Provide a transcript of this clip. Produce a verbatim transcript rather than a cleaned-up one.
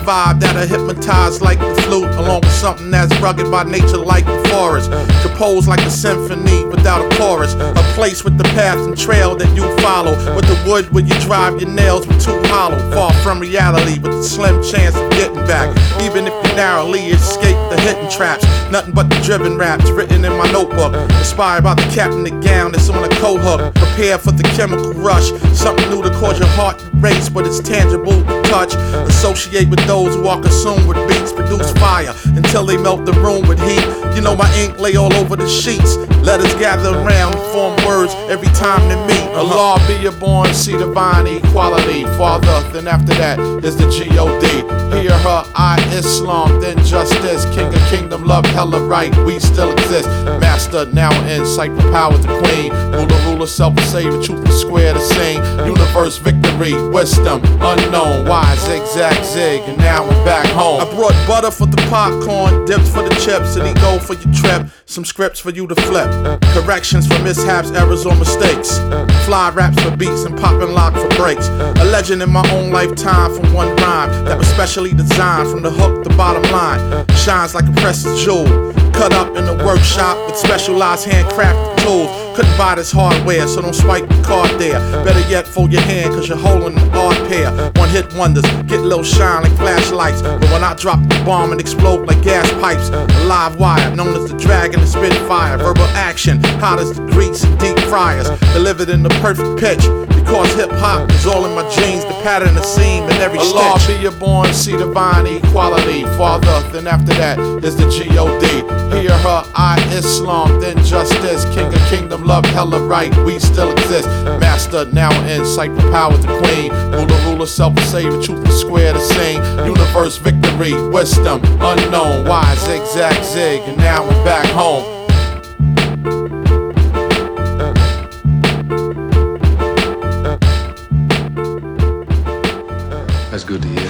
vibe that'll hypnotize like the flute, along with something that's rugged by nature like the forest. Composed like a symphony without a chorus. A place with the path and trail that you follow, with the wood where you drive your nails with too hollow. Far from reality with a slim chance of getting back, even if you narrowly escape the hidden traps. Nothing but the driven raps written in my notebook, inspired by the captain the gown that's on a coat hook. Prepare for the chemical rush, something new to cause your heart to race, but it's tangible to touch. Associate with those who are consumed with beats, produce fire until they melt the room with heat. You know my ink lay all over the sheets. Letters gather around and form words every time they meet. Allah be your born, see divine equality. Father, then after that is the G O D. Hear her, I Islam, then justice. King of kingdom, love, hella right, we still exist. Master, now in sight, for power the queen. Ruler, ruler, self-savior, truth and square to sing. Universe, victory, wisdom, unknown. Why, zigzag, zig, and now we're back home. I brought butter for the popcorn, dips for the chips, and go for your trip. Some scripts for you to flip. Corrections for mishaps, errors, or mistakes. Fly raps for beats and poppin' lock for breaks. A legend in my own lifetime from one rhyme that was specially designed from the hook to bottom line. Shines like a precious jewel, cut up in the workshop with specialized handcrafted tools. Couldn't buy this hardware, so don't swipe the card there. Better yet, fold your hand, cause you're holding an odd pair. One hit wonders, get a little shine like flashlights. But when I drop the bomb and explode like gas pipes, a live wire, known as the dragon and spitfire. Verbal action, hot as the grease and deep fryers. Delivered in the perfect pitch, because hip-hop is all in my genes. The pattern, the seam, and every stitch. Allah be your born, see divine equality. Father, then after that is the G O D. Hear her, I Islam, then justice. King of kingdom, love, hella right, we still exist. Master, now in sight, for power the queen. Ruler, ruler, self-savior, truth and square to sing. Universe, victory, wisdom, unknown. Why, zigzag, zig, and now we're back home. That's good to hear.